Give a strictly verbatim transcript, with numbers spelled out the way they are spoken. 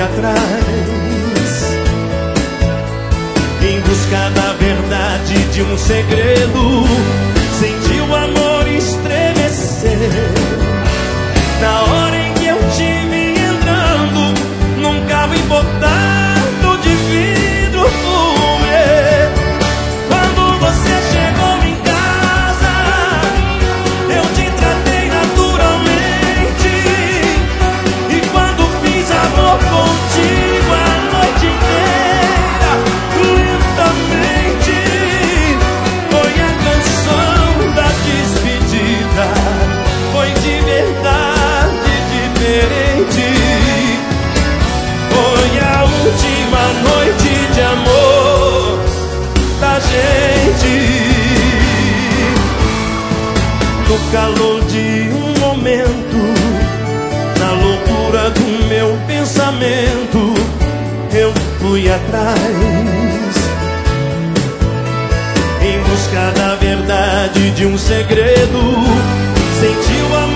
atrás, em busca da verdade de um segredo. Senti o amor estremecer na hora em que eu te vi entrando num carro importado de vidro fumê. Quando você chegou em casa, eu te tratei naturalmente, e quando fiz amor contigo a noite inteira, lentamente, foi a canção da despedida. Foi de verdade diferente. Foi a última noite de amor da gente. No calor de um momento, na loucura do meu pensamento, eu fui atrás, em busca da verdade de um segredo. Senti o